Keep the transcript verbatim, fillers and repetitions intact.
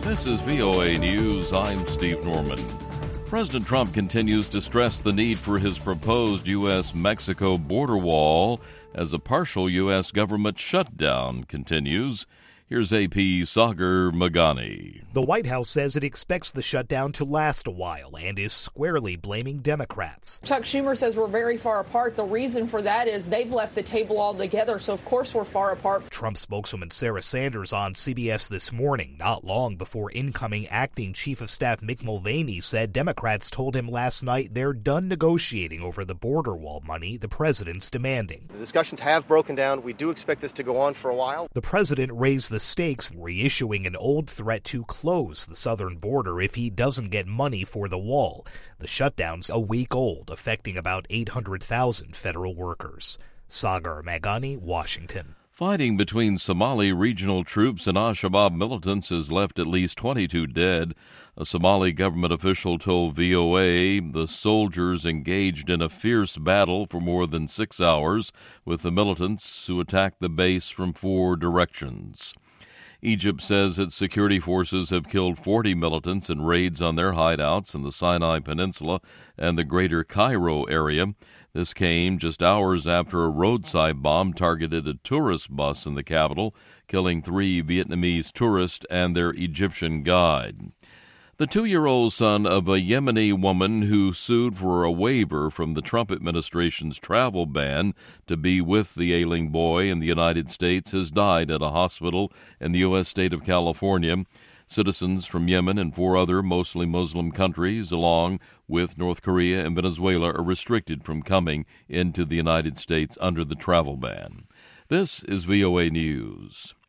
This is V O A News. I'm Steve Norman. President Trump continues to stress the need for his proposed U S Mexico border wall as a partial U S government shutdown continues. Here's A P's Sagar Magani. The White House says it expects the shutdown to last a while and is squarely blaming Democrats. Chuck Schumer says we're very far apart. The reason for that is they've left the table altogether, so of course we're far apart. Trump spokeswoman Sarah Sanders on C B S This Morning, not long before incoming acting Chief of Staff Mick Mulvaney said Democrats told him last night they're done negotiating over the border wall money the president's demanding. The discussions have broken down. We do expect this to go on for a while. The president raised the stakes, reissuing an old threat to close the southern border if he doesn't get money for the wall. The shutdown's a week old, affecting about eight hundred thousand federal workers. Sagar Magani, Washington. Fighting between Somali regional troops and al-Shabaab militants has left at least twenty-two dead. A Somali government official told V O A the soldiers engaged in a fierce battle for more than six hours with the militants who attacked the base from four directions. Egypt says its security forces have killed forty militants in raids on their hideouts in the Sinai Peninsula and the greater Cairo area. This came just hours after a roadside bomb targeted a tourist bus in the capital, killing three Vietnamese tourists and their Egyptian guide. The two-year-old son of a Yemeni woman who sued for a waiver from the Trump administration's travel ban to be with the ailing boy in the United States has died at a hospital in the U S state of California. Citizens from Yemen and four other mostly Muslim countries, along with North Korea and Venezuela, are restricted from coming into the United States under the travel ban. This is V O A News.